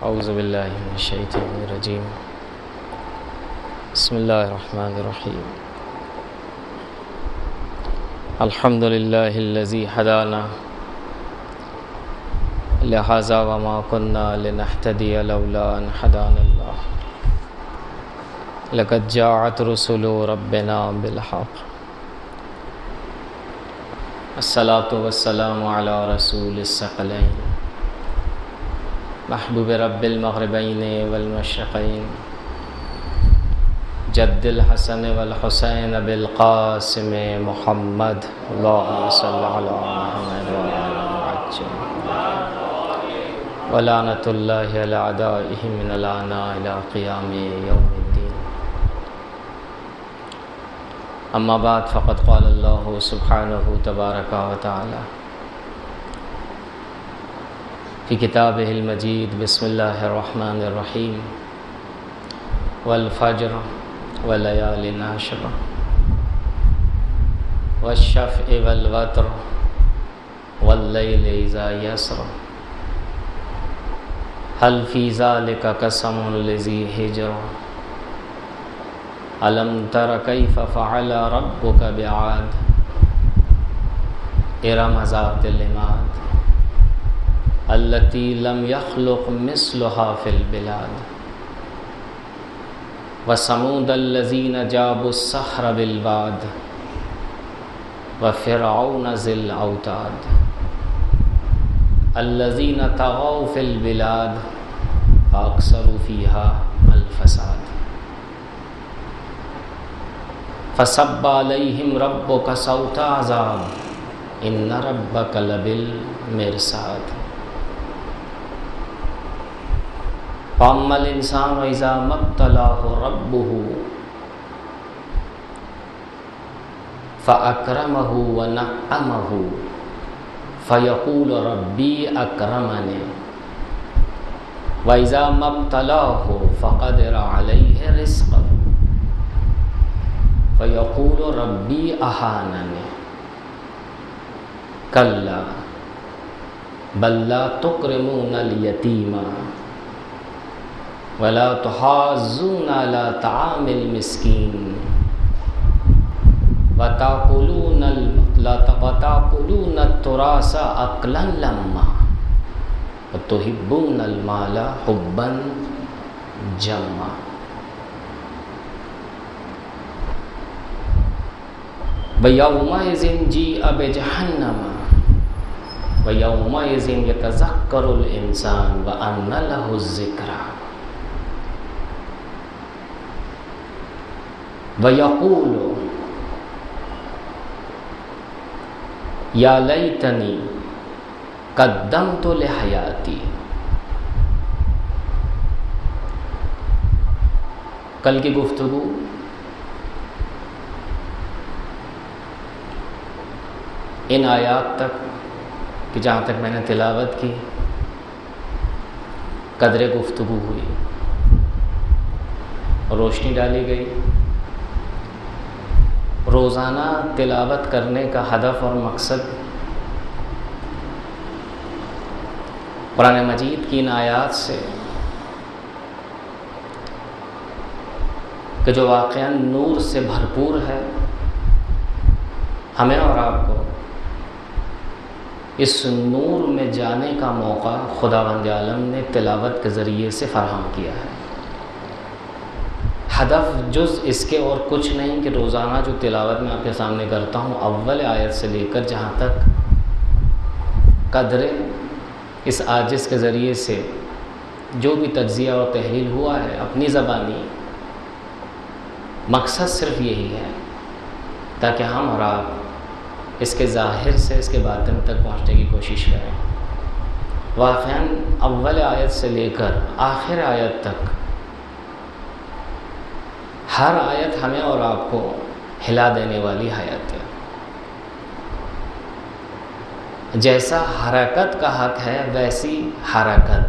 اعوذ باللہ من الشیطان الرجیم بسم اللہ الرحمن الرحیم الحمد للہ الذی ہدانا لہذا وما كنا لنہتدی لولا ان ہدانا اللہ لقد جاءت رسل ربنا بالحق الصلاة والسلام علی رسول الثقلین محبوب رب المغربین والمشرقین جد الحسن والحسین بالقاسم محمد اللہم صلی علی محمد وعجل ولعنۃ اللہ علی اعدائہ من الآن الی قیام یوم الدین. اما بعد فقد قال اللہ سبحانہ تبارک و تعالی فی کتابہ المجید بسم اللہ الرحمن الرحیم والفجر ولیال عشر والشفع والوتر واللیل اذا یسر هل فی ذلک قسم لذی حجر الم تر کیف فعل ربک بعاد ارم ذات العماد التي لم يخلق مثلها في البلاد وثمود الذين جابوا الصخر بالواد وفرعون ذي الأوتاد الذين طغوا في البلاد فأكثروا فيها الفساد فصب عليهم ربك صوت عذاب إن ربك لبالمرصاد فَأَمَّا الْإِنسَانُ إِذَا مَا ابْتَلَاهُ رَبُّهُ فَأَكْرَمَهُ وَنَعَّمَهُ فَيَقُولُ رَبِّي أَكْرَمَنِ وَإِذَا مَا ابْتَلَاهُ فَقَدَرَ عَلَيْهِ رِزْقَهُ فَيَقُولُ رَبِّي أَهَانَنِ كَلَّا بَل لَّا تُكْرِمُونَ الْيَتِيمَ وَلَا تُحَاضُّونَ عَلَى طَعَامِ الْمِسْكِينِ وَتَأْكُلُونَ التُّرَاثَ أَكْلًا لَمًّا وَتُحِبُّونَ الْمَالَ حُبًّا جَمًّا. وَيَوْمَئِذٍ جِيءَ بِجَهَنَّمَ وَيَوْمَئِذٍ يَتَذَكَّرُ الْإِنسَانُ وَأَنَّى لَهُ الذِّكْرَى وَيَقُولُ يَا لَيْتَنِي قَدَّمْتُ لِحَيَاتِي. کل کی گفتگو ان آیات تک کہ جہاں تک میں نے تلاوت کی قدر گفتگو ہوئی، روشنی ڈالی گئی روزانہ تلاوت کرنے کا ہدف اور مقصد قرآن مجید کی ان آیات سے کہ جو واقعاً نور سے بھرپور ہے، ہمیں اور آپ کو اس نور میں جانے کا موقع خداوند عالم نے تلاوت کے ذریعے سے فراہم کیا ہے. ہدف جز اس کے اور کچھ نہیں کہ روزانہ جو تلاوت میں آپ کے سامنے کرتا ہوں اول آیت سے لے کر جہاں تک قدر اس عاجز کے ذریعے سے جو بھی تجزیہ اور تحلیل ہوا ہے اپنی زبانی، مقصد صرف یہی ہے تاکہ ہم اور آپ اس کے ظاہر سے اس کے باطن تک پہنچنے کی کوشش کریں. واقعاً اول آیت سے لے کر آخر آیت تک ہر آیت ہمیں اور آپ کو ہلا دینے والی آیت ہے. جیسا حرکت کا حق ہے ویسی حرکت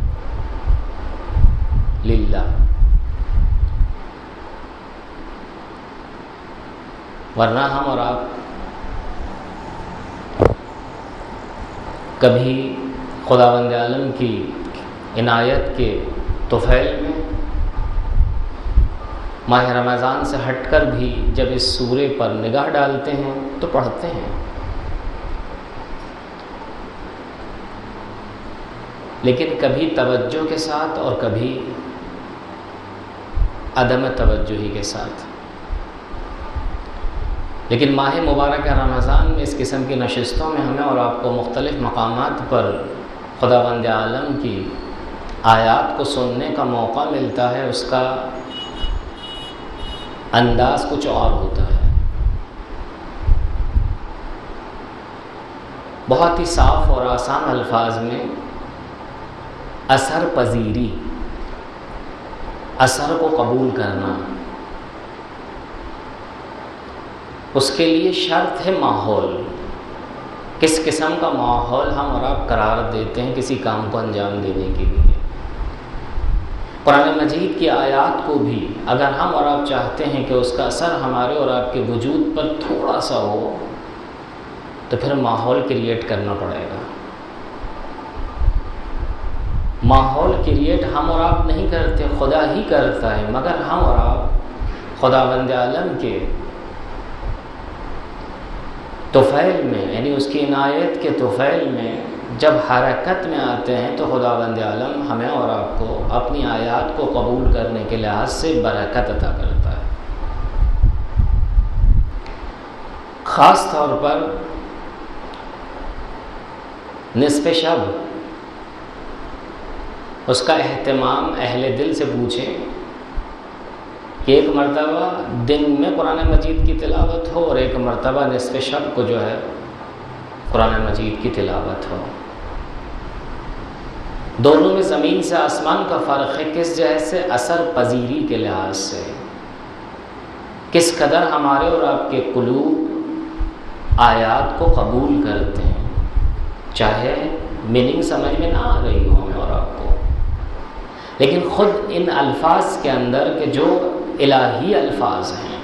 للہ، ورنہ ہم اور آپ کبھی خداوند عالم کی عنایت کے طفیل میں ماہ رمضان سے ہٹ کر بھی جب اس سورے پر نگاہ ڈالتے ہیں تو پڑھتے ہیں، لیکن کبھی توجہ کے ساتھ اور کبھی عدم توجہی کے ساتھ۔ لیکن ماہ مبارک رمضان میں اس قسم کی نشستوں میں ہمیں اور آپ کو مختلف مقامات پر خداوند عالم کی آیات کو سننے کا موقع ملتا ہے، اس کا انداز کچھ اور ہوتا ہے۔ بہت ہی صاف اور آسان الفاظ میں اثر پذیری، اثر کو قبول کرنا، اس کے لیے شرط ہے ماحول۔ کس قسم کا ماحول ہم اور آپ قرار دیتے ہیں کسی کام کو انجام دینے کے لیے۔ قرآن مجید کی آیات کو بھی اگر ہم اور آپ چاہتے ہیں کہ اس کا اثر ہمارے اور آپ کے وجود پر تھوڑا سا ہو تو پھر ماحول کریٹ کرنا پڑے گا۔ ماحول کریٹ ہم اور آپ نہیں کرتے، خدا ہی کرتا ہے، مگر ہم اور آپ خداوند عالم کے طفیل میں، یعنی اس کی عنایت کے طفیل میں جب حرکت میں آتے ہیں تو خداوند عالم ہمیں اور آپ کو اپنی آیات کو قبول کرنے کے لحاظ سے برکت عطا کرتا ہے۔ خاص طور پر نصف شب، اس کا اہتمام اہل دل سے پوچھیں کہ ایک مرتبہ دن میں قرآن مجید کی تلاوت ہو اور ایک مرتبہ نصف شب کو جو ہے قرآن مجید کی تلاوت ہو۔ دونوں میں زمین سے آسمان کا فرق ہے۔ کس جہت سے؟ اثر پذیری کے لحاظ سے، کس قدر ہمارے اور آپ کے قلوب آیات کو قبول کرتے ہیں، چاہے میننگ سمجھ میں نہ آ رہی ہو ہمیں اور آپ کو، لیکن خود ان الفاظ کے اندر کہ جو الہی الفاظ ہیں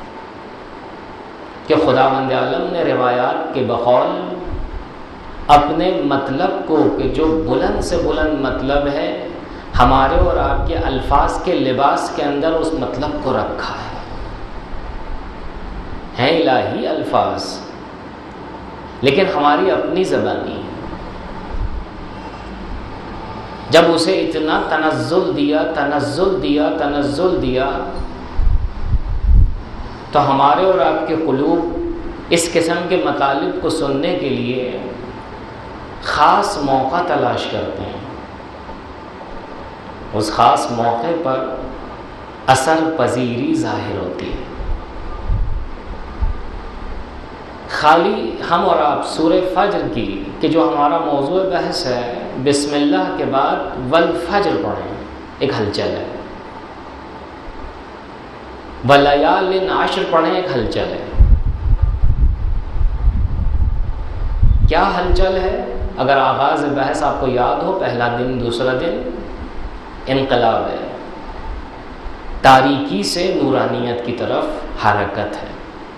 کہ خداوند عالم نے روایات کے بقول اپنے مطلب کو، کہ جو بلند سے بلند مطلب ہے، ہمارے اور آپ کے الفاظ کے لباس کے اندر اس مطلب کو رکھا ہے۔ ہیں الہی الفاظ لیکن ہماری اپنی زبانی، جب اسے اتنا تنزل دیا تو ہمارے اور آپ کے قلوب اس قسم کے مطالب کو سننے کے لیے خاص موقع تلاش کرتے ہیں۔ اس خاص موقع پر اثر پذیری ظاہر ہوتی ہے۔ خالی ہم اور آپ سورہ فجر کی کہ جو ہمارا موضوع بحث ہے، بسم اللہ کے بعد والفجر پڑھیں، ایک ہلچل ہے۔ ولیال عشر پڑھیں، ایک ہلچل ہے۔ کیا ہلچل ہے؟ اگر آغاز بحث آپ کو یاد ہو، پہلا دن دوسرا دن انقلاب ہے، تاریکی سے نورانیت کی طرف حرکت ہے۔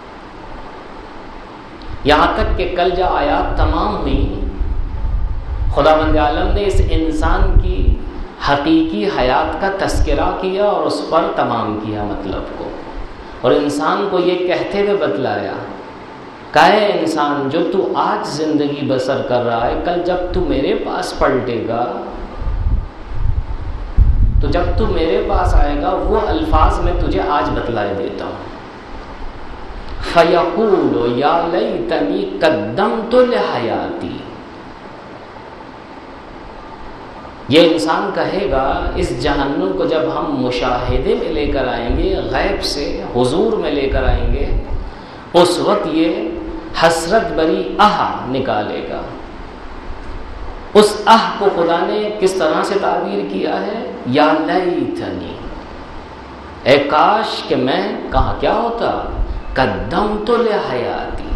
یہاں تک کہ کل جب آیات تمام ہوئی، خداوند عالم نے اس انسان کی حقیقی حیات کا تذکرہ کیا اور اس پر تمام کیا مطلب کو، اور انسان کو یہ کہتے ہوئے بتلایا کہ اے انسان، جو تو آج زندگی بسر کر رہا ہے، کل جب تو میرے پاس پلٹے گا، تو جب تو میرے پاس آئے گا، وہ الفاظ میں تجھے آج بتلائے دیتا ہوں۔ فَيَقُولُ يَا لَيْتَنِي قَدَّمْتُ لِحَيَاتِي، یہ انسان کہے گا اس جہنم کو جب ہم مشاہدے میں لے کر آئیں گے، غیب سے حضور میں لے کر آئیں گے، اس وقت یہ حسرت بری نکالے گا۔ اس کو خدا نے کس طرح سے تعبیر کیا ہے؟ یا لیتنی، اے کاش کہ میں کہاں کیا ہوتا، قدمت لحیاتی،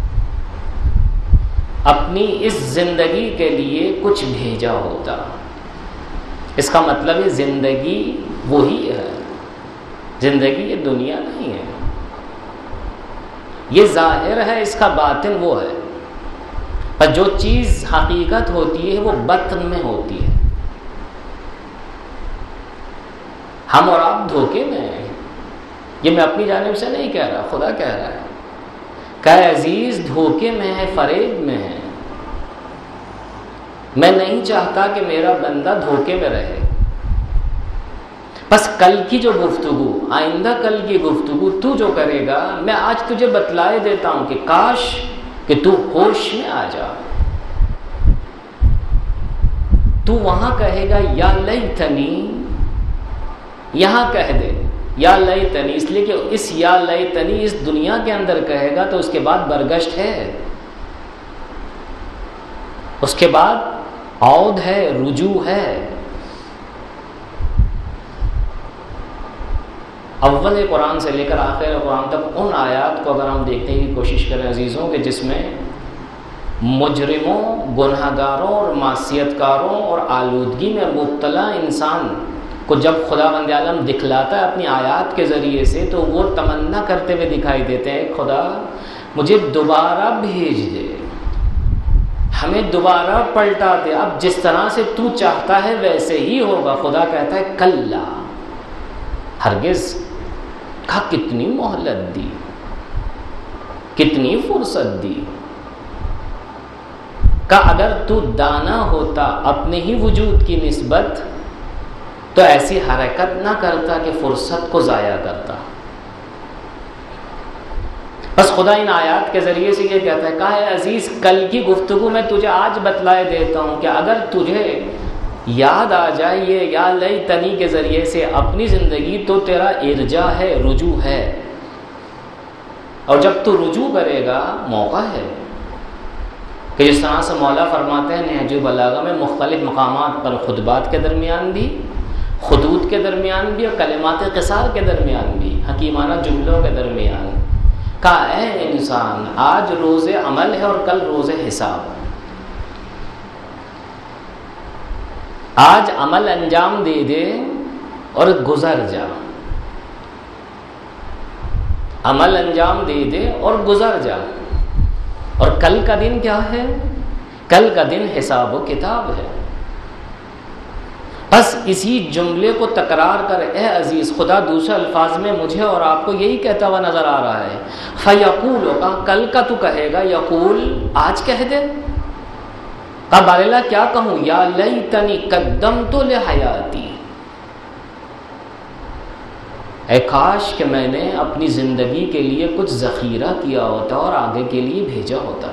اپنی اس زندگی کے لیے کچھ بھیجا ہوتا۔ اس کا مطلب ہے زندگی وہی ہے، زندگی یہ دنیا نہیں ہے، یہ ظاہر ہے، اس کا باطن وہ ہے، پر جو چیز حقیقت ہوتی ہے وہ باطن میں ہوتی ہے۔ ہم اور آپ دھوکے میں ہیں. یہ میں اپنی جانب سے نہیں کہہ رہا، خدا کہہ رہا ہے کہ عزیز دھوکے میں ہے، فریب میں ہے. میں نہیں چاہتا کہ میرا بندہ دھوکے میں رہے. بس کل کی جو گفتگو، آئندہ کل کی گفتگو تو جو کرے گا، میں آج تجھے بتلائے دیتا ہوں کہ کاش کہ تو ہوش میں آ جا. تو وہاں کہے گا یا لیتنی، یہاں کہہ دے یا لیتنی، اس لیے کہ اس یا لیتنی اس دنیا کے اندر کہے گا تو اس کے بعد برگشت ہے، اس کے بعد عود ہے، رجوع ہے. اول قرآن سے لے کر آخر قرآن تک ان آیات کو اگر ہم دیکھنے کی کوشش کریں عزیزوں، کہ جس میں مجرموں، گنہگاروں اور معصیت کاروں اور آلودگی میں مبتلا انسان کو جب خدا بند عالم دکھلاتا ہے اپنی آیات کے ذریعے سے، تو وہ تمنا کرتے ہوئے دکھائی دیتے ہیں، خدا مجھے دوبارہ بھیج دے، ہمیں دوبارہ پلٹا دے، اب جس طرح سے تو چاہتا ہے ویسے ہی ہوگا. خدا کہتا ہے کلا، ہرگز. کہا کتنی مہلت دی، کتنی فرصت دی. کہا اگر تو دانا ہوتا اپنے ہی وجود کی نسبت تو ایسی حرکت نہ کرتا کہ فرصت کو ضائع کرتا. بس خدا ان آیات کے ذریعے سے یہ کہتا ہے، کہا اے عزیز کل کی گفتگو میں تجھے آج بتلائے دیتا ہوں کہ اگر تجھے یاد آ جائے یہ یا لیتنی کے ذریعے سے اپنی زندگی، تو تیرا ارجاع ہے، رجوع ہے. اور جب تو رجوع کرے گا موقع ہے کہ جس طرح سے مولا فرماتے ہیں نہج البلاغہ میں مختلف مقامات پر، خطبات کے درمیان بھی، خطوط کے درمیان بھی، اور کلمات قصار کے درمیان بھی، حکیمانہ جملوں کے درمیان، کہا اے انسان آج روز عمل ہے اور کل روز حساب. آج عمل انجام دے دے اور گزر جا، عمل انجام دے دے اور گزر جا. اور کل کا دن کیا ہے؟ کل کا دن حساب و کتاب ہے. بس اسی جملے کو تکرار کر اے عزیز، خدا دوسرے الفاظ میں مجھے اور آپ کو یہی کہتا ہوا نظر آ رہا ہے. فیقول، کہا کل کا تو کہے گا، یقول آج کہہ دے. کہا بارلا کیا کہوں؟ یا لیتنی قدمت لحیاتی، اے کاش کہ میں نے اپنی زندگی کے لیے کچھ ذخیرہ کیا ہوتا اور آگے کے لیے بھیجا ہوتا.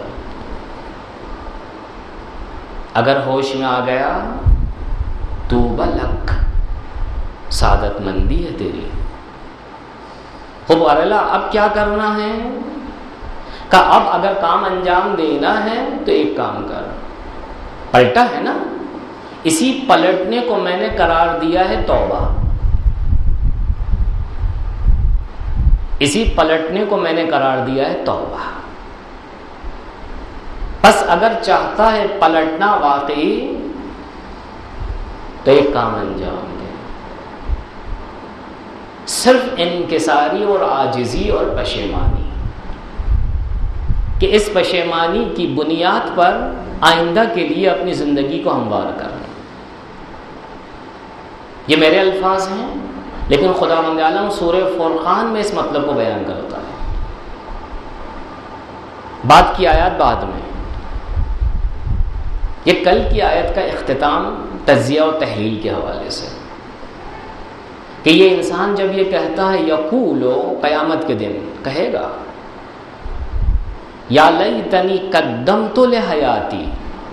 اگر ہوش میں آ گیا توبہ لک، سعادت مندی ہے تیری. خوب بارلا اب کیا کرنا ہے؟ کہا اب اگر کام انجام دینا ہے تو ایک کام کر. پلٹا ہے نا، اسی پلٹنے کو میں نے قرار دیا ہے توبہ. اسی پلٹنے کو میں نے قرار دیا ہے توبہ. بس اگر چاہتا ہے پلٹنا واقعی تو ایک کام انجام دے، صرف انکساری اور عاجزی اور پشیمانی، کہ اس پشیمانی کی بنیاد پر آئندہ کے لیے اپنی زندگی کو ہموار کرنا. یہ میرے الفاظ ہیں، لیکن خدا بند عالم سورہ فرقان میں اس مطلب کو بیان کرتا ہے. بعد کی آیات بعد میں. یہ کل کی آیت کا اختتام تجزیہ و تحلیل کے حوالے سے، کہ یہ انسان جب یہ کہتا ہے یقولو، قیامت کے دن کہے گا یا لیتنی قدمت لحیاتی.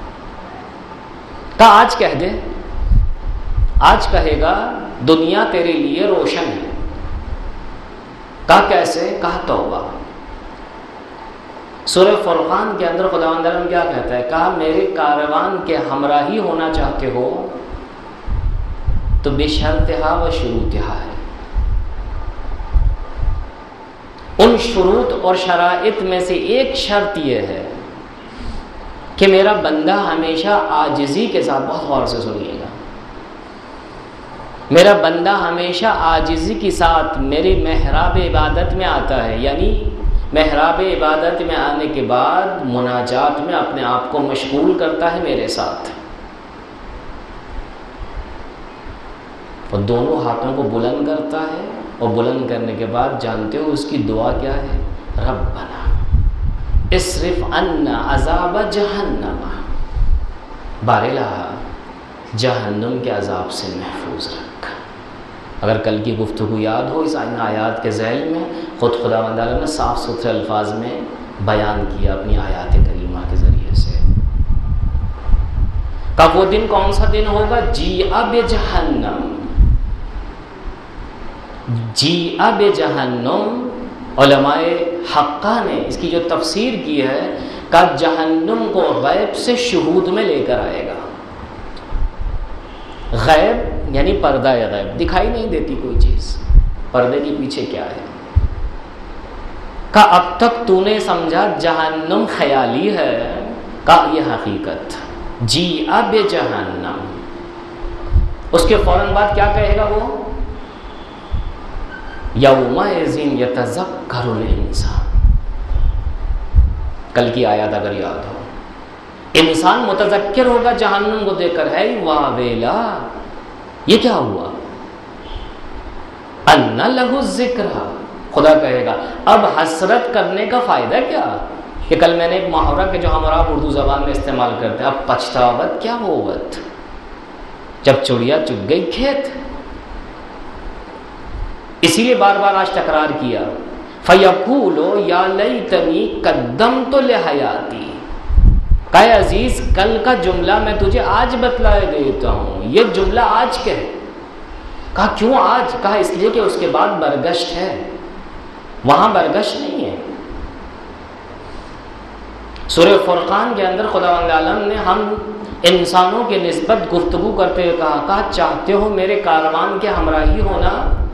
کہا آج کہہ دے، آج کہے گا دنیا تیرے لیے روشن ہے. کہا کیسے؟ کہا توبہ. سورہ فرقان کے اندر خداوند عالم کیا کہتا ہے؟ کہا میرے کاروان کے ہمراہی ہونا چاہتے ہو تو بشرطہا و شروطہا ہے. ان شروط اور شرائط میں سے ایک شرط یہ ہے کہ میرا بندہ ہمیشہ عاجزی کے ساتھ، بہت غور سے سنیے گا، میرا بندہ ہمیشہ عاجزی کے ساتھ میری محراب عبادت میں آتا ہے. یعنی محراب عبادت میں آنے کے بعد مناجات میں اپنے آپ کو مشغول کرتا ہے میرے ساتھ. اور دونوں ہاتھوں کو بلند کرتا ہے، اور بلند کرنے کے بعد جانتے ہو اس کی دعا کیا ہے؟ ربنا اصرف عنا عذاب جہنم، بار الہ جہنم کے عذاب سے محفوظ رکھ۔ اگر کل کی گفتگو یاد ہو اس آیات کے ذیل میں خود خداوند تعالیٰ نے صاف ستھرے الفاظ میں بیان کیا اپنی آیات کریمہ کے ذریعے سے۔ کہ وہ دن کون سا دن ہوگا؟ جیء بجہنم، جیء بجہنم، علماء حقہ نے اس کی جو تفسیر کی ہے کہ جہنم کو غیب سے شہود میں لے کر آئے گا۔ غیب یعنی پردہ غیب، دکھائی نہیں دیتی کوئی چیز، پردے کے پیچھے کیا ہے؟ کہ اب تک تو نے سمجھا جہنم خیالی ہے، کہ یہ حقیقت۔ جیء بجہنم، اس کے فوراً بعد کیا کہے گا وہ؟ یومئذ یتذکر الانسان، کل کی آیات اگر یاد ہو، انسان متذکر ہوگا جہنم کو دیکھ کر، ہے واہ ویلا، یہ کیا ہوا؟ ان لہ الذکر، خدا کہے گا اب حسرت کرنے کا فائدہ کیا؟ کہ کل میں نے ایک محاورہ کہ جو ہمارا اردو زبان میں استعمال کرتے ہیں، اب پچھتاوت کیا ہوت، جب چڑیا چگ گئی کھیت۔ اسی لیے بار بار آج تکرار کیا، فَيَقُولُ يَا لَيْتَنِي قَدَّمْتُ لِحَيَاتِي، کہ عزیز کل کا جملہ میں تجھے آج بتلائے دیتا ہوں، یہ جملہ آج کہے۔ کہا کیوں آج؟ کہا اس لیے کہ اس کے بعد برگشت ہے، وہاں برگشت نہیں ہے۔ سورہ فرقان کے اندر خداوند عالم نے ہم انسانوں کے نسبت گفتگو کرتے ہوئے کہا چاہتے ہو میرے کاروان کے ہمراہی ہونا؟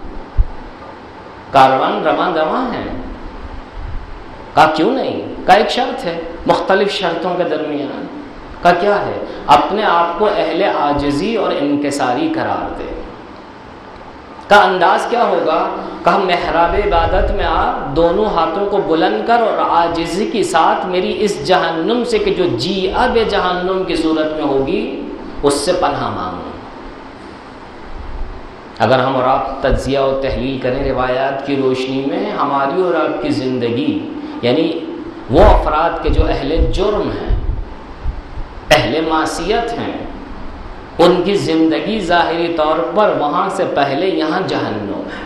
کاروان رواں دواں ہے۔ کہا کیوں نہیں؟ کہا ایک شرط ہے، مختلف شرطوں کے درمیان۔ کہا کیا ہے؟ اپنے آپ کو اہل عاجزی اور انکساری قرار دے۔ کا انداز کیا ہوگا؟ کہا محراب عبادت میں آپ دونوں ہاتھوں کو بلند کر اور عاجزی کے ساتھ میری اس جہنم سے کہ جو جیء بجہنم کی صورت میں ہوگی اس سے پناہ مانگو۔ اگر ہم اور آپ تجزیہ و تحلیل کریں روایات کی روشنی میں، ہماری اور آپ کی زندگی، یعنی وہ افراد کے جو اہل جرم ہیں، اہل معصیت ہیں، ان کی زندگی ظاہری طور پر وہاں سے پہلے یہاں جہنم ہے۔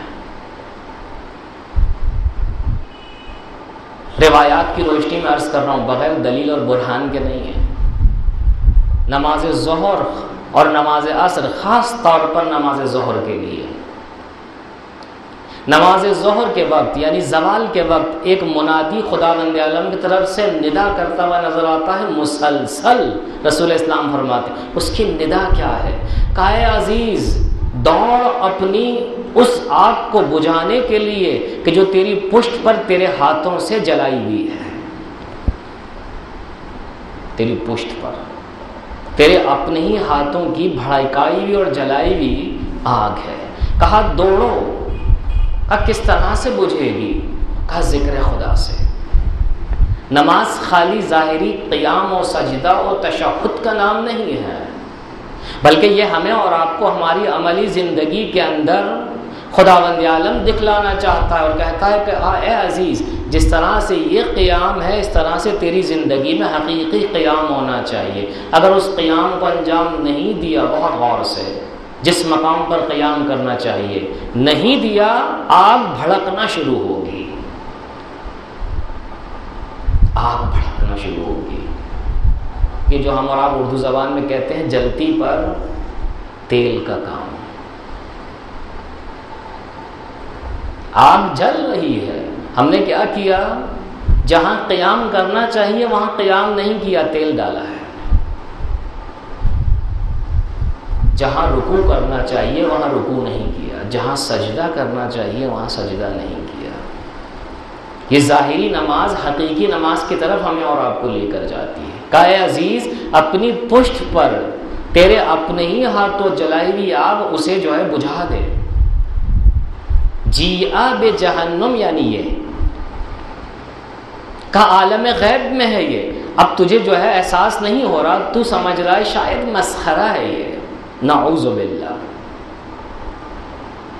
روایات کی روشنی میں عرض کر رہا ہوں، بغیر دلیل اور برہان کے نہیں ہے۔ نماز ظہر اور نماز عصر، خاص طور پر نماز ظہر کے لیے، نماز ظہر کے وقت یعنی زوال کے وقت ایک منادی خداوند عالم کی طرف سے ندا کرتا ہوا نظر آتا ہے مسلسل۔ رسول اسلام فرماتے ہیں اس کی ندا کیا ہے؟ کہا عزیز دوڑ اپنی اس آگ کو بجھانے کے لیے کہ جو تیری پشت پر تیرے ہاتھوں سے جلائی ہوئی ہے، تیری پشت پر تیرے اپنے ہی ہاتھوں کی بھڑکائی ہوئی اور جلائی ہوئی آگ ہے۔ کہا دوڑو۔ کہا کس طرح سے بجھے گی؟ کہا ذکر خدا سے۔ نماز خالی ظاہری قیام و سجدہ و تشہد کا نام نہیں ہے، بلکہ یہ ہمیں اور آپ کو ہماری عملی زندگی کے اندر خداوند عالم دکھلانا چاہتا ہے اور کہتا ہے کہ اے عزیز جس طرح سے یہ قیام ہے اس طرح سے تیری زندگی میں حقیقی قیام ہونا چاہیے۔ اگر اس قیام کو انجام نہیں دیا، بہت غور سے جس مقام پر قیام کرنا چاہیے نہیں دیا، آگ بھڑکنا شروع ہوگی، آگ بھڑکنا شروع ہوگی۔ کہ جو ہم اور آپ اردو زبان میں کہتے ہیں جلتی پر تیل کا کام، آگ جل رہی ہے۔ ہم نے کیا کیا؟ جہاں قیام کرنا چاہیے وہاں قیام نہیں کیا، تیل ڈالا ہے۔ جہاں رکوع کرنا چاہیے وہاں رکوع نہیں کیا، جہاں سجدہ کرنا چاہیے وہاں سجدہ نہیں کیا۔ یہ ظاہری نماز حقیقی نماز کی طرف ہمیں اور آپ کو لے کر جاتی ہے۔ کہا اے عزیز اپنی پشت پر تیرے اپنے ہی ہاتھوں جلائی ہوئی آگ اسے جو ہے بجھا دے۔ جیء بجہنم یعنی یہ کہ عالم غیب میں ہے، یہ اب تجھے جو ہے احساس نہیں ہو رہا، تو سمجھ رہا ہے شاید مسخرہ ہے یہ، نعوذ باللہ۔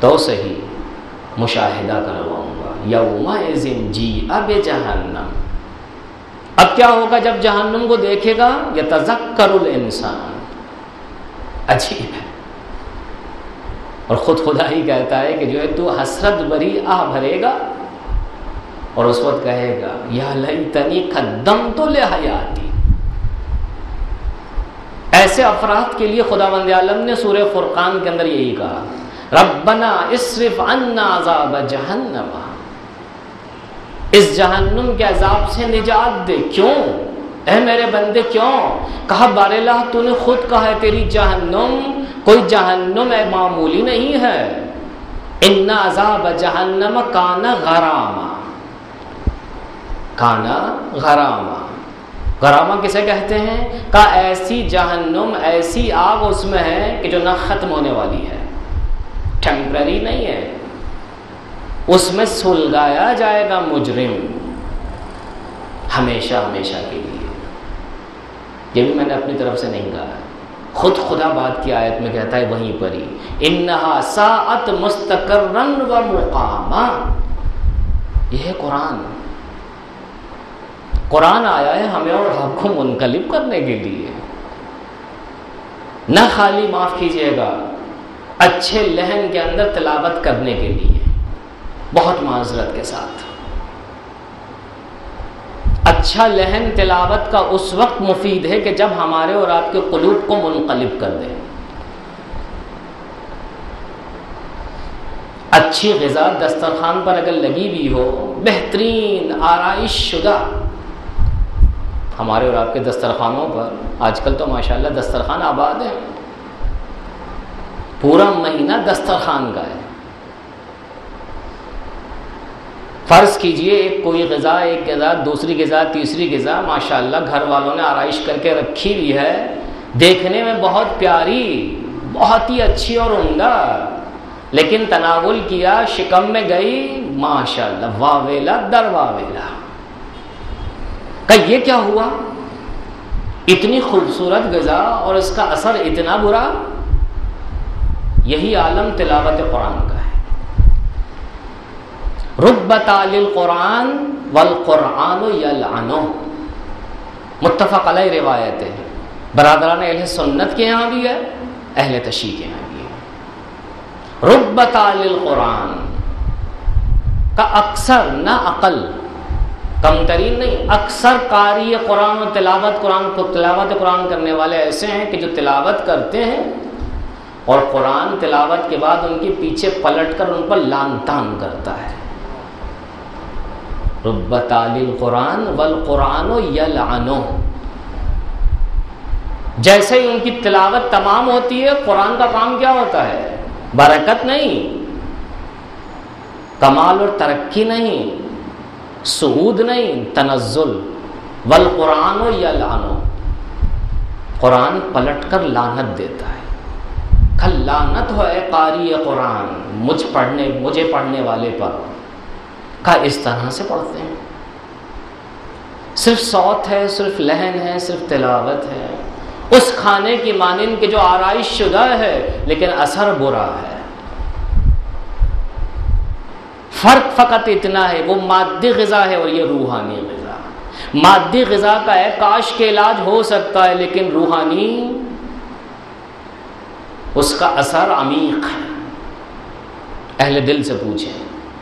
تو صحیح مشاہدہ کرواؤں گا. یومئذ جیء بجہنم. اب کیا ہوگا جب جہنم کو دیکھے گا؟ یتذکر الانسان. عجیب ہے. اور خود خدا ہی کہتا ہے کہ جو ہے تو حسرت بری آہ بھرے گا اور اس وقت کہے گا یا لیتنی قدمت لحیاتی. ایسے افراد کے لیے خداوند عالم نے سورہ فرقان کے اندر یہی کہا ربنا اصرف عنا عذاب جہنم. اس جہنم کے عذاب سے نجات دے. کیوں اے میرے بندے کیوں؟ کہا بار اللہ تو نے خود کہا ہے تیری جہنم کوئی جہنم معمولی نہیں ہے. ان عذاب جہنم کان غراما. کانا غراما. غراما کسے کہتے ہیں؟ کہا ایسی جہنم ایسی آگ اس میں ہے کہ جو نہ ختم ہونے والی ہے، ٹیمپرری نہیں ہے. اس میں سلگایا جائے گا مجرم ہمیشہ ہمیشہ کے لیے. یہ بھی میں نے اپنی طرف سے نہیں کہا ہے، خود خدا بات کی آیت میں کہتا ہے وہیں پر ہی انہا ساعت مستقرن و مقاما. یہ ہے قرآن. قرآن آیا ہے ہمیں اور آپ کو منقلب کرنے کے لیے، نہ خالی معاف کیجیے گا اچھے لہن کے اندر تلاوت کرنے کے لیے. بہت معذرت کے ساتھ اچھا لہن تلاوت کا اس وقت مفید ہے کہ جب ہمارے اور آپ کے قلوب کو منقلب کر دے. اچھی غذا دسترخوان پر اگر لگی بھی ہو، بہترین آرائش شدہ، ہمارے اور آپ کے دسترخوانوں پر آج کل تو ماشاءاللہ دسترخوان آباد ہے، پورا مہینہ دسترخوان کا ہے. فرض کیجئے ایک کوئی غذا، ایک غذا، دوسری غذا، تیسری غذا ماشاءاللہ گھر والوں نے آرائش کر کے رکھی ہوئی ہے، دیکھنے میں بہت پیاری، بہت ہی اچھی اور عمدہ، لیکن تناول کیا، شکم میں گئی، ماشاءاللہ واویلا در واویلا. کہ یہ کیا ہوا؟ اتنی خوبصورت غذا اور اس کا اثر اتنا برا. یہی عالم تلاوت قرآن کا ہے. رب تال القرآن والقرآن یلعنہ. متفق علیہ روایت ہے، برادران اہل سنت کے یہاں بھی ہے، اہل تشیع کے یہاں بھی ہے. رب تال القرآن کا اکثر نہ اقل، کم ترین نہیں، اکثر قاری قرآن و تلاوت قرآن کرنے والے ایسے ہیں کہ جو تلاوت کرتے ہیں اور قرآن تلاوت کے بعد ان کے پیچھے پلٹ کر ان پر لعن طعن کرتا ہے. رب تال القرآن والقرآن یلعنہ. جیسے ہی ان کی تلاوت تمام ہوتی ہے، قرآن کا کام کیا ہوتا ہے؟ برکت نہیں، کمال اور ترقی نہیں، صعود نہیں، تنزل. والقرآن یلعنہ. قرآن پلٹ کر لعنت دیتا ہے. کل لعنت ہو اے قاری قرآن مجھے پڑھنے والے پر. کا اس طرح سے پڑھتے ہیں، صرف صوت ہے، صرف لہن ہے، صرف تلاوت ہے، اس کھانے کی مانند کہ جو آرائش شدہ ہے لیکن اثر برا ہے. فرق فقط اتنا ہے، وہ مادی غذا ہے اور یہ روحانی غذا. مادی غذا کا ہے کاش کے علاج ہو سکتا ہے، لیکن روحانی اس کا اثر عمیق ہے. اہل دل سے پوچھیں،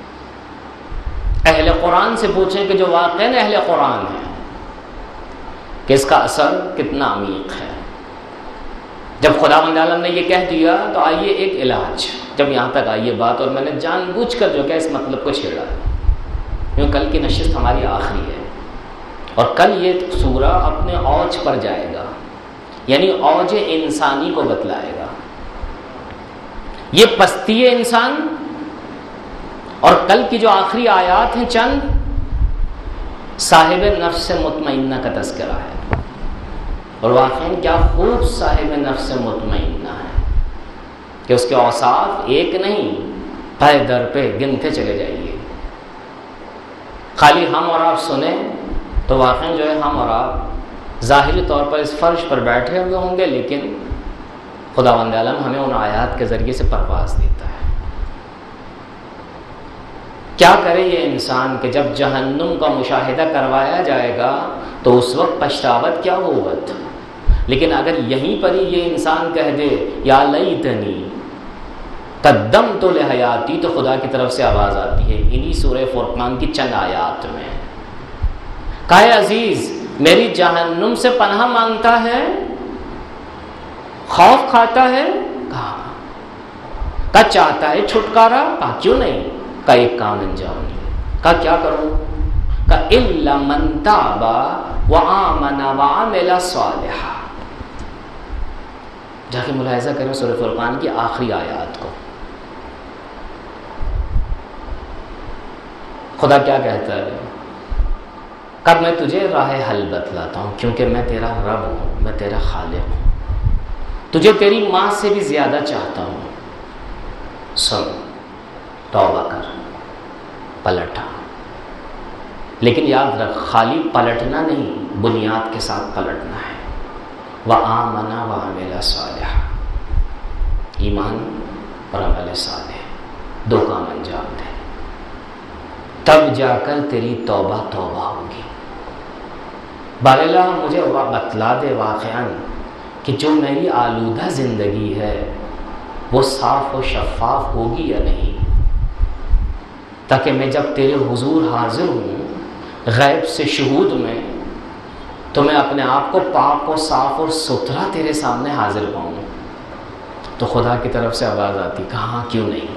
اہل قرآن سے پوچھیں کہ جو واقعاً اہل قرآن ہے کہ اس کا اثر کتنا عمیق ہے. جب خداوند عالم نے یہ کہہ دیا تو آئیے ایک علاج. جب یہاں تک آئیے بات، اور میں نے جان بوجھ کر جو کہ اس مطلب کو چھیڑا ہے، کیونکہ کل کی نشست ہماری آخری ہے اور کل یہ سورہ اپنے اوج پر جائے گا، یعنی اوج انسانی کو بتلائے گا. یہ پستی انسان، اور کل کی جو آخری آیات ہیں چند صاحب نفس مطمئنہ کا تذکرہ ہے. اور واقعاً کیا خوب صاحب نفس مطمئنہ ہے کہ اس کے اوصاف ایک نہیں، پے در پہ گنتے چلے جائیے. خالی ہم اور آپ سنیں تو واقعاً جو ہے ہم اور آپ ظاہری طور پر اس فرش پر بیٹھے ہوئے ہوں گے، لیکن خداوند عالم ہمیں ان آیات کے ذریعے سے پرواز دیتا ہے. کیا کرے یہ انسان کہ جب جہنم کا مشاہدہ کروایا جائے گا تو اس وقت پچھتاوت کیا ہوت. لیکن اگر یہیں پر ہی یہ انسان کہہ دے یا لیتنی قدمت لحیاتی، تو خدا کی طرف سے آواز آتی ہے انہی سورہ فرقان کی چند آیات میں. کہا عزیز میری جہنم سے پناہ مانگتا ہے، خوف کھاتا ہے، کہا چاہتا ہے چھٹکارا، کہا کیوں نہیں، کا ایک کام انجام نہیں. کہا کیا کروں، کہا الا من تاب وآمن وعمل صالحا. جا کے ملاحظہ کریں سورہ فرقان کی آخری آیات کو. خدا کیا کہتا ہے، کب میں تجھے راہ حل بتلاتا ہوں کیونکہ میں تیرا رب ہوں، میں تیرا خالق ہوں، تجھے تیری ماں سے بھی زیادہ چاہتا ہوں. سن، توبہ کر، پلٹا. لیکن یاد رکھ خالی پلٹنا نہیں، بنیاد کے ساتھ پلٹنا ہے. وآمن وعمل صالحا، ایمان اور عمل صالح، دو کام انجام دے، تب جا کر تیری توبہ توبہ ہوگی. باراللہ مجھے بتلا دے واقعاً کہ جو میری آلودہ زندگی ہے وہ صاف و شفاف ہوگی یا نہیں، تاکہ میں جب تیرے حضور حاضر ہوں غیب سے شہود میں، تو میں اپنے آپ کو پاک و صاف اور ستھرا تیرے سامنے حاضر پاؤں. تو خدا کی طرف سے آواز آتی، کہاں کیوں نہیں.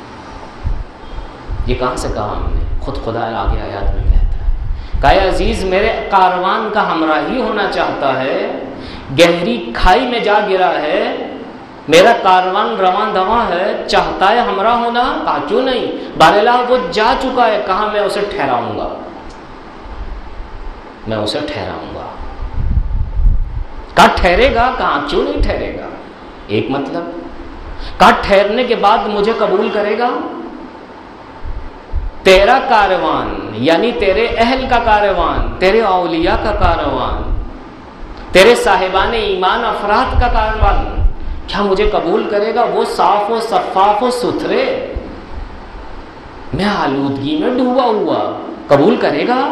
یہ کہاں سے کہا ہم نے، خود خدا آگے آیات میں کہتا ہے. کہا عزیز میرے کاروان کا ہمراہی ہونا چاہتا ہے، گہری کھائی میں جا گرا ہے، میرا کاروان رواں دواں ہے، چاہتا ہے ہمراہ ہونا. کہا کیوں نہیں. بہرحال وہ جا چکا ہے، کہاں میں اسے ٹھہراؤں گا، میں اسے ٹھہراؤں گا. کہا ٹھہرے گا، کہاں کیوں نہیں ٹھہرے گا. ایک مطلب، کہا ٹھہرنے کے بعد مجھے قبول کرے گا. تیرا کاروان یعنی تیرے اہل کا کاروان، تیرے اولیاء کا کاروان، تیرے صاحبان ایمان افراد کا کاروان کیا مجھے قبول کرے گا؟ وہ صاف و شفاف و ستھرے، میں آلودگی میں ڈوبا ہوا، قبول کرے گا؟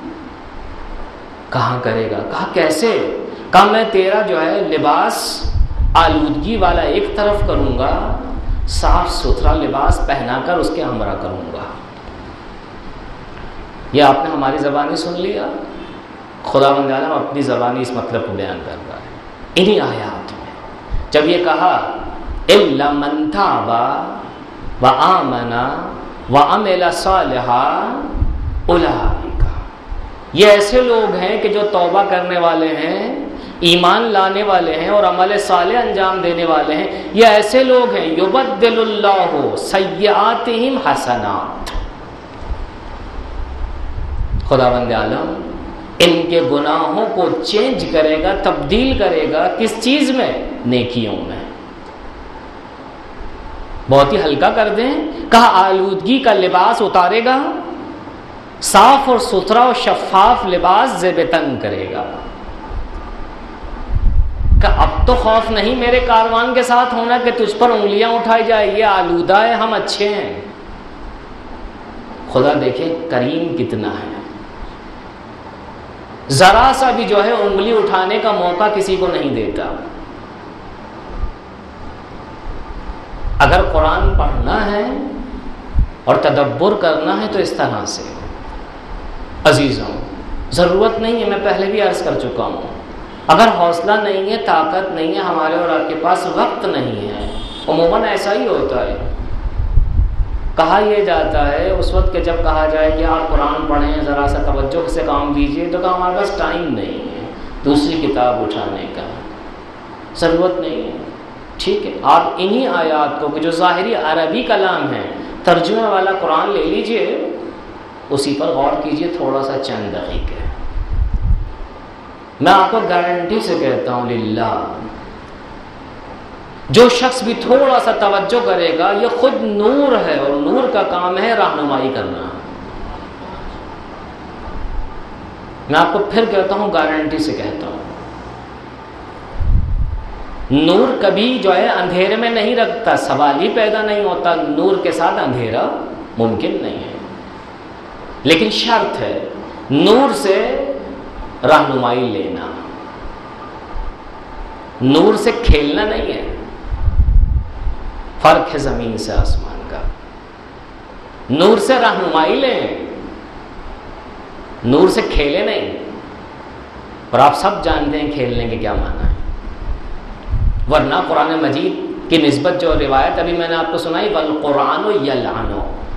کہاں کرے گا. کہا کیسے. کہا میں تیرا جو ہے لباس آلودگی والا ایک طرف کروں گا، صاف ستھرا لباس پہنا کر اس کے ہمراہ کروں گا. یہ آپ نے ہماری زبانی سن لیا، خداوند عالم اپنی زبانی اس مطلب کو بیان کر رہا ہے انہی آیات میں. جب یہ کہا الا من تاب وآمن وعمل صالحا اولئک، یہ ایسے لوگ ہیں کہ جو توبہ کرنے والے ہیں، ایمان لانے والے ہیں اور عمل صالح انجام دینے والے ہیں. یہ ایسے لوگ ہیں یبدل اللہ سیئاتہم حسنات، خداوند عالم ان کے گناہوں کو چینج کرے گا، تبدیل کرے گا. کس چیز میں؟ نیکیوں میں. بہت ہی ہلکا کر دیں. کہا آلودگی کا لباس اتارے گا، صاف اور ستھرا اور شفاف لباس زیب تن کرے گا. کہ اب تو خوف نہیں میرے کاروان کے ساتھ ہونا کہ تجھ پر انگلیاں اٹھائی جائے، یہ آلودہ ہے، ہم اچھے ہیں. خدا دیکھے کریم کتنا ہے، ذرا سا بھی جو ہے انگلی اٹھانے کا موقع کسی کو نہیں دیتا. اگر قرآن پڑھنا ہے اور تدبر کرنا ہے تو اس طرح سے. عزیزوں ضرورت نہیں ہے، میں پہلے بھی عرض کر چکا ہوں، اگر حوصلہ نہیں ہے، طاقت نہیں ہے ہمارے اور آپ کے پاس، وقت نہیں ہے، عموماً ایسا ہی ہوتا ہے. کہا یہ جاتا ہے اس وقت کہ جب کہا جائے کہ آپ قرآن پڑھیں، ذرا سا توجہ سے کام دیجئے، تو کہا ہمارے پاس ٹائم نہیں ہے دوسری کتاب اٹھانے کا، ضرورت نہیں ہے. ٹھیک ہے، آپ انہی آیات کو کہ جو ظاہری عربی کلام ہے، ترجمہ والا قرآن لے لیجئے، اسی پر غور کیجئے تھوڑا سا چند دقیقے. میں آپ کو گارنٹی سے کہتا ہوں للہ، جو شخص بھی تھوڑا سا توجہ کرے گا، یہ خود نور ہے اور نور کا کام ہے رہنمائی کرنا. میں آپ کو پھر کہتا ہوں، گارنٹی سے کہتا ہوں، نور کبھی جو ہے اندھیرے میں نہیں رکھتا. سوال ہی پیدا نہیں ہوتا نور کے ساتھ اندھیرا ممکن نہیں ہے. لیکن شرط ہے نور سے رہنمائی لینا، نور سے کھیلنا نہیں ہے، فرق ہے زمین سے آسمان کا۔ نور سے رہنمائی لیں، نور سے کھیلے نہیں۔ اور آپ سب جانتے ہیں کھیلنے کے کیا معنی ہے، ورنہ قرآن مجید کی نسبت جو روایت ابھی میں نے آپ کو سنائی، والقرآن یلعن،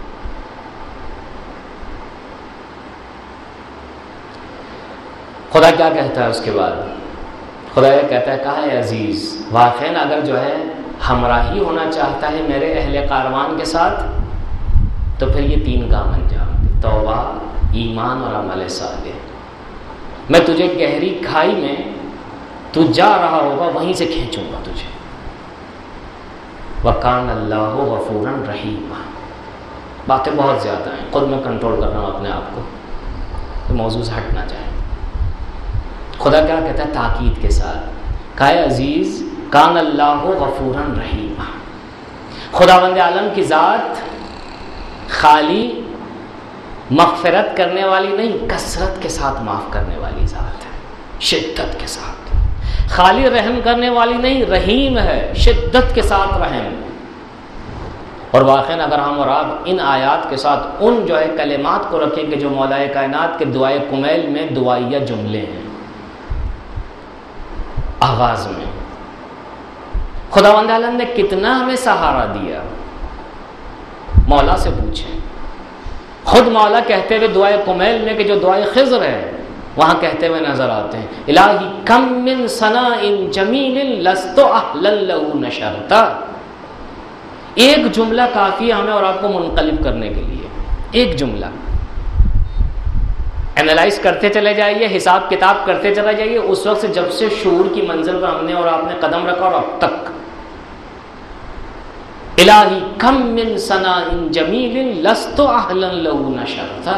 خدا کیا کہتا ہے اس کے بعد؟ خدا یہ کہتا ہے کہا ہے عزیز، واقعاً اگر جو ہے ہمراہی ہونا چاہتا ہے میرے اہل کاروان کے ساتھ تو پھر یہ 3 کام انجام دے، توبہ، ایمان اور عمل صالح۔ میں تجھے گہری کھائی میں تو جا رہا ہوگا وہیں سے کھینچوں گا تجھے۔ وَكَانَ اللَّهُ غَفُورًا رَحِيمًا۔ باتیں بہت زیادہ ہیں، خود میں کنٹرول کر رہا ہوں اپنے آپ کو کہ موضوع سے ہٹ نہ جائے۔ خدا کیا کہتا ہے تاکید کے ساتھ، کہا ہے عزیز کان اللہ غفورا رحیما، خداوند عالم کی ذات خالی مغفرت کرنے والی نہیں، کثرت کے ساتھ معاف کرنے والی ذات ہے، شدت کے ساتھ۔ خالی رحم کرنے والی نہیں، رحیم ہے، شدت کے ساتھ رحم۔ اور واقعاً اگر ہم اور آپ ان آیات کے ساتھ ان جو ہے کلمات کو رکھیں کہ جو مولا کائنات کے دعائے کمیل میں دعائیہ جملے ہیں، آغاز میں خداوند عالم نے کتنا ہمیں سہارا دیا، مولا سے پوچھیں۔ خود مولا کہتے ہوئے دعائے کمیل میں کہ جو دعائے خضر ہے وہاں کہتے ہوئے نظر آتے ہیں، الہی کم من ثناء جمیل لست اہلا لہ نشرتا۔ ایک جملہ کافی ہے ہمیں اور آپ کو منقلب کرنے کے لیے، ایک جملہ اینالائز کرتے چلے جائیے، حساب کتاب کرتے چلے جائیے، اس وقت سے جب سے شعور کی منزل پر ہم نے اور آپ نے قدم رکھا اور اب تک، الہی کم من ثناء جمیل لست اہلا لہ نشرتا۔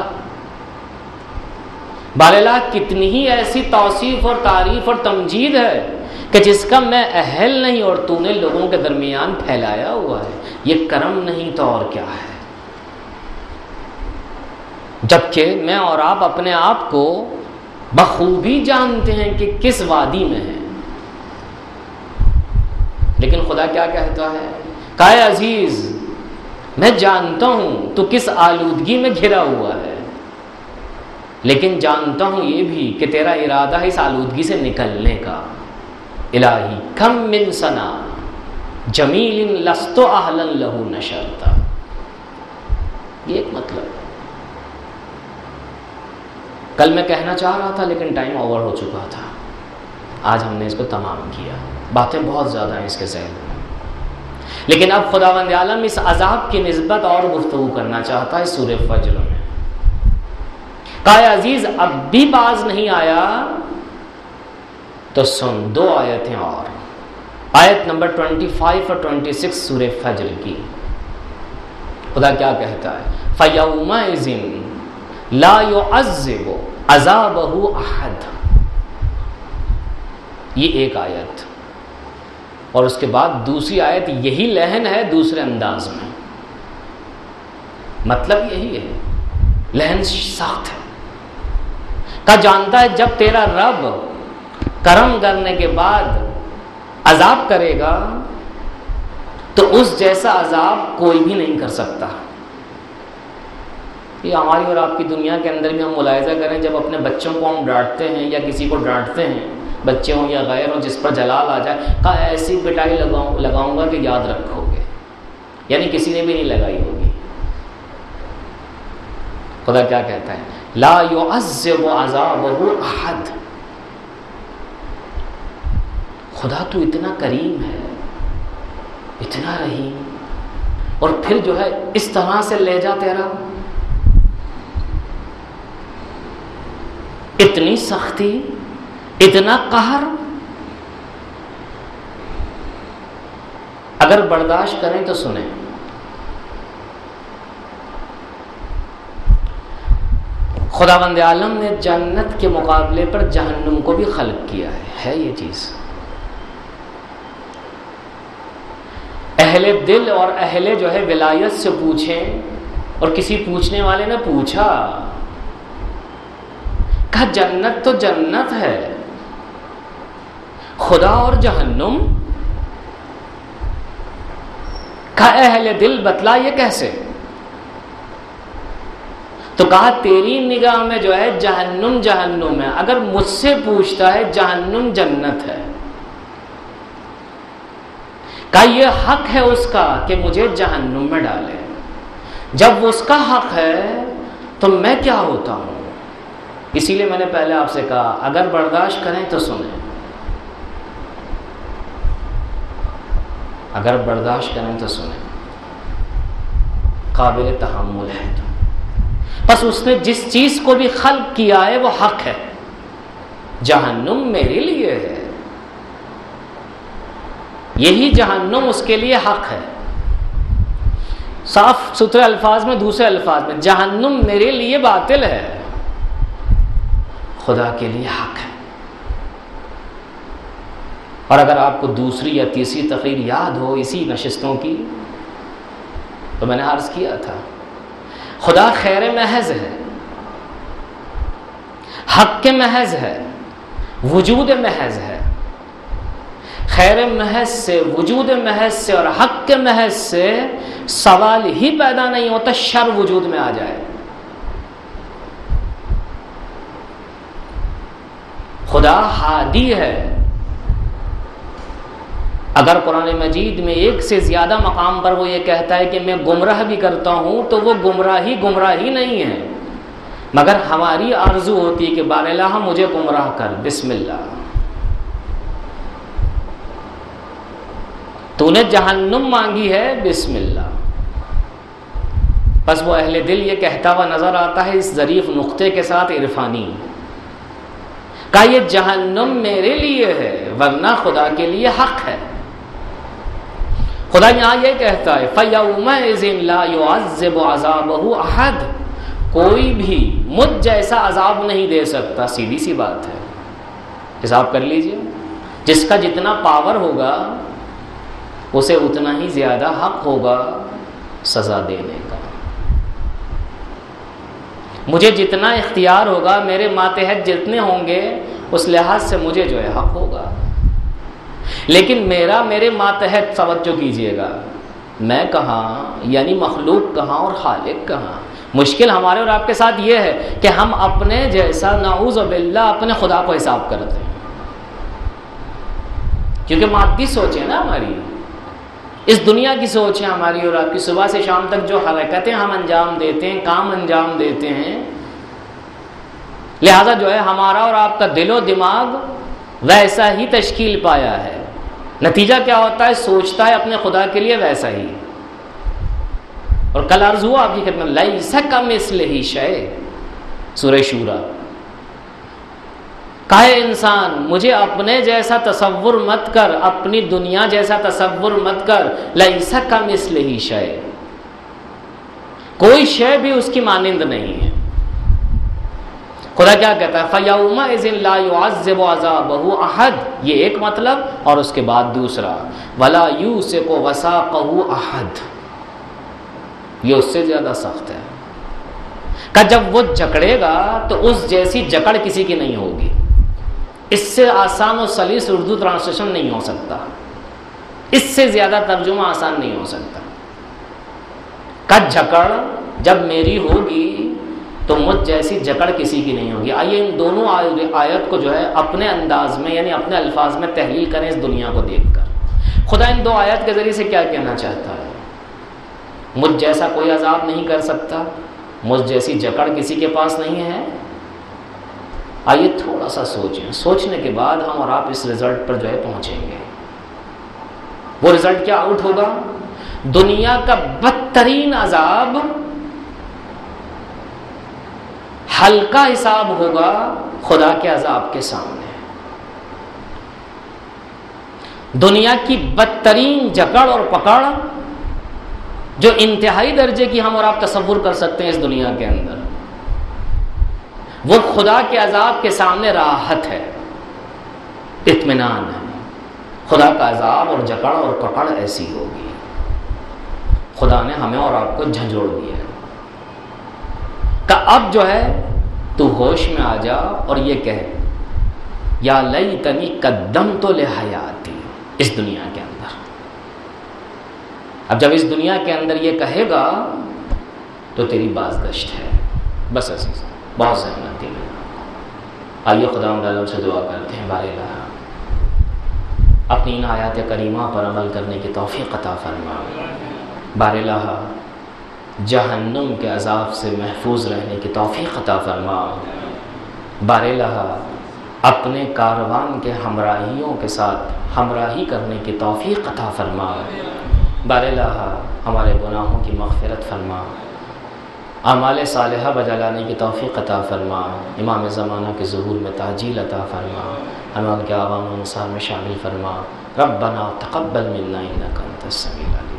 باللہ کتنی ہی ایسی توصیف اور تعریف اور تمجید ہے کہ جس کا میں اہل نہیں اور تو نے لوگوں کے درمیان پھیلایا ہوا ہے، یہ کرم نہیں تو اور کیا ہے؟ جبکہ میں اور آپ اپنے آپ کو بخوبی جانتے ہیں کہ کس وادی میں ہیں، لیکن خدا کیا کہتا ہے؟ کہا عزیز میں جانتا ہوں تو کس آلودگی میں گھرا ہوا ہے، لیکن جانتا ہوں یہ بھی کہ تیرا ارادہ ہے اس آلودگی سے نکلنے کا۔ الہی کم من ثناء جمیل لست اہلا لہ نشرتا، یہ ایک مطلب۔ کل میں کہنا چاہ رہا تھا لیکن ٹائم اوور ہو چکا تھا، آج ہم نے اس کو تمام کیا۔ باتیں بہت زیادہ ہیں اس کے ذہن میں، لیکن اب خداوند عالم اس عذاب کی نسبت اور گفتگو کرنا چاہتا ہے سورہ فجر میں۔ کہا عزیز اب بھی باز نہیں آیا تو سن 2 آیتیں اور، آیت نمبر 25 اور 26 سورہ فجر کی۔ خدا کیا کہتا ہے؟ فَيَوْمَئِذٍ لَا يُعَذِّبُ عَذَابَهُ أَحَدٌ، یہ ایک آیت، اور اس کے بعد دوسری آیت یہی لہن ہے دوسرے انداز میں، مطلب یہی ہے، لہن سخت ہے۔ کا جانتا ہے جب تیرا رب کرم کرنے کے بعد عذاب کرے گا تو اس جیسا عذاب کوئی بھی نہیں کر سکتا۔ یہ ہماری اور آپ کی دنیا کے اندر بھی ہم ملاحظہ کریں، جب اپنے بچوں کو ہم ڈانٹتے ہیں یا کسی کو ڈانٹتے ہیں، بچے ہوں یا غیر ہوں، جس پر جلال آ جائے، کہا ایسی پٹائی لگاؤں گا کہ یاد رکھو گے، یعنی کسی نے بھی نہیں لگائی ہوگی۔ خدا کیا کہتا ہے؟ لا يعذب عذابه احد، خدا تو اتنا کریم ہے، اتنا رحیم، اور پھر جو ہے اس طرح سے لہجہ تیرا، اتنی سختی، اتنا قہر، اگر برداشت کریں تو سنیں۔ خداوند عالم نے جنت کے مقابلے پر جہنم کو بھی خلق کیا ہے یہ چیز۔ اہل دل اور اہل جو ہے ولایت سے پوچھیں، اور کسی پوچھنے والے نے پوچھا کہا جنت تو جنت ہے، خدا اور جہنم؟ کہا اہل دل بتلا یہ کیسے؟ تو کہا تیری نگاہ میں جو ہے جہنم جہنم ہے، اگر مجھ سے پوچھتا ہے جہنم جنت ہے۔ کہا یہ حق ہے اس کا کہ مجھے جہنم میں ڈالے، جب اس کا حق ہے تو میں کیا ہوتا ہوں؟ اسی لیے میں نے پہلے آپ سے کہا اگر برداشت کریں تو سنیں، اگر برداشت کریں تو سنیں، قابل تحمل ہے تو بس اس نے جس چیز کو بھی خلق کیا ہے وہ حق ہے۔ جہنم میرے لیے ہے، یہی جہنم اس کے لیے حق ہے۔ صاف ستھرے الفاظ میں، دوسرے الفاظ میں، جہنم میرے لیے باطل ہے، خدا کے لیے حق ہے۔ اور اگر آپ کو دوسری یا تیسری تقریر یاد ہو اسی نشستوں کی، تو میں نے عرض کیا تھا خدا خیر محض ہے، حق کے محض ہے، وجود محض ہے۔ خیر محض سے، وجود محض سے اور حق کے محض سے سوال ہی پیدا نہیں ہوتا شر وجود میں آ جائے۔ خدا ہادی ہے۔ اگر قرآن مجید میں ایک سے زیادہ مقام پر وہ یہ کہتا ہے کہ میں گمراہ بھی کرتا ہوں، تو وہ گمراہی نہیں ہے، مگر ہماری آرزو ہوتی ہے کہ بار الہ مجھے گمراہ کر، بسم اللہ۔ تو نے جہنم مانگی ہے، بسم اللہ۔ بس وہ اہل دل یہ کہتا ہوا نظر آتا ہے اس ظریف نقطے کے ساتھ عرفانی، کہ یہ جہنم میرے لیے ہے ورنہ خدا کے لیے حق ہے۔ خدا یہاں یہ کہتا ہے فَيَوْمَئِذٍ لَا يُعَذِّبُ عَذَابَهُ أَحَدٌ، کوئی بھی مجھ جیسا عذاب نہیں دے سکتا۔ سیدھی سی بات ہے، حساب کر لیجئے، جس کا جتنا پاور ہوگا اسے اتنا ہی زیادہ حق ہوگا سزا دینے کا۔ مجھے جتنا اختیار ہوگا، میرے ماتحت جتنے ہوں گے، اس لحاظ سے مجھے جو ہے حق ہوگا۔ لیکن میرے ماتحت توجہ کیجئے گا، میں کہاں یعنی مخلوق کہاں اور خالق کہاں۔ مشکل ہمارے اور آپ کے ساتھ یہ ہے کہ ہم اپنے جیسا نعوذ باللہ اپنے خدا کو حساب کرتے ہیں، کیونکہ مادی سوچ ہے نا ہماری، اس دنیا کی سوچ ہے ہماری اور آپ کی۔ صبح سے شام تک جو حرکتیں ہم انجام دیتے ہیں، کام انجام دیتے ہیں، لہذا جو ہے ہمارا اور آپ کا دل و دماغ ویسا ہی تشکیل پایا ہے۔ نتیجہ کیا ہوتا ہے؟ سوچتا ہے اپنے خدا کے لیے ویسا ہی۔ اور کل عرض ہوا آپ کی خدمت لیس کمثلہ شیء، سورہ شورى، کہے انسان مجھے اپنے جیسا تصور مت کر، اپنی دنیا جیسا تصور مت کر، لیس کمثلہ شیء، کوئی شے بھی اس کی مانند نہیں ہے۔ خدا کیا کہتا ہے فَيَوْمَئِذٍ لَا يُعَذِّبُ عَذَابَهُ أَحَدٌ، یہ ایک مطلب، اور اس کے بعد دوسرا وَلَا يُوثِقُ وَثَاقَهُ أَحَدٌ، یہ اس سے زیادہ سخت ہے کہ جب وہ جکڑے گا تو اس جیسی جکڑ کسی کی نہیں ہوگی۔ اس سے آسان و سلیس اردو ٹرانسلیشن نہیں ہو سکتا، اس سے زیادہ ترجمہ آسان نہیں ہو سکتا۔ کہ جکڑ جب میری ہوگی تو مجھ جیسی جکڑ کسی کی نہیں ہوگی۔ آئیے ان دونوں آیت کو جو ہے اپنے انداز میں یعنی اپنے الفاظ میں تحلیل کریں اس دنیا کو دیکھ کر۔ خدا ان دو آیت کے ذریعے سے کیا کہنا چاہتا ہے؟ مجھ جیسا کوئی عذاب نہیں کر سکتا، مجھ جیسی جکڑ کسی کے پاس نہیں ہے۔ آئیے تھوڑا سا سوچیں، سوچنے کے بعد ہم اور آپ اس رزلٹ پر جو ہے پہنچیں گے۔ وہ رزلٹ کیا آؤٹ ہوگا؟ دنیا کا بدترین عذاب ہلکا حساب ہوگا خدا کے عذاب کے سامنے۔ دنیا کی بدترین جکڑ اور پکڑ جو انتہائی درجے کی ہم اور آپ تصور کر سکتے ہیں اس دنیا کے اندر، وہ خدا کے عذاب کے سامنے راحت ہے، اطمینان ہے۔ خدا کا عذاب اور جکڑ اور پکڑ ایسی ہوگی، خدا نے ہمیں اور آپ کو جھنجھوڑ دیا ہے کہ اب جو ہے تو ہوش میں آ جا اور یہ کہے یا لیتنی قدمت لحیاتی اس دنیا کے اندر. اب جب اس دنیا کے اندر یہ کہے گا تو تیری بازگشت ہے. بس عزیز بہت سہمتی میں. آئیے خدا ہم سے دعا کرتے ہیں بار الہ اپنی ان آیات کریمہ پر عمل کرنے کی توفیق عطا فرما. بار الہ جہنم کے عذاب سے محفوظ رہنے کی توفیق عطا فرما. بار الہ اپنے کاروان کے ہمراہیوں کے ساتھ ہمراہی کرنے کی توفیق عطا فرما. بار الہ ہمارے گناہوں کی مغفرت فرما. اعمال صالحہ بجا لانے کی توفیق عطا فرما. امام زمانہ کے ظہور میں تعجیل عطا فرما. ہمیں ان کے عوام و انصار میں شامل فرما. ربنا تقبل منا انک انت السمیع العلیم.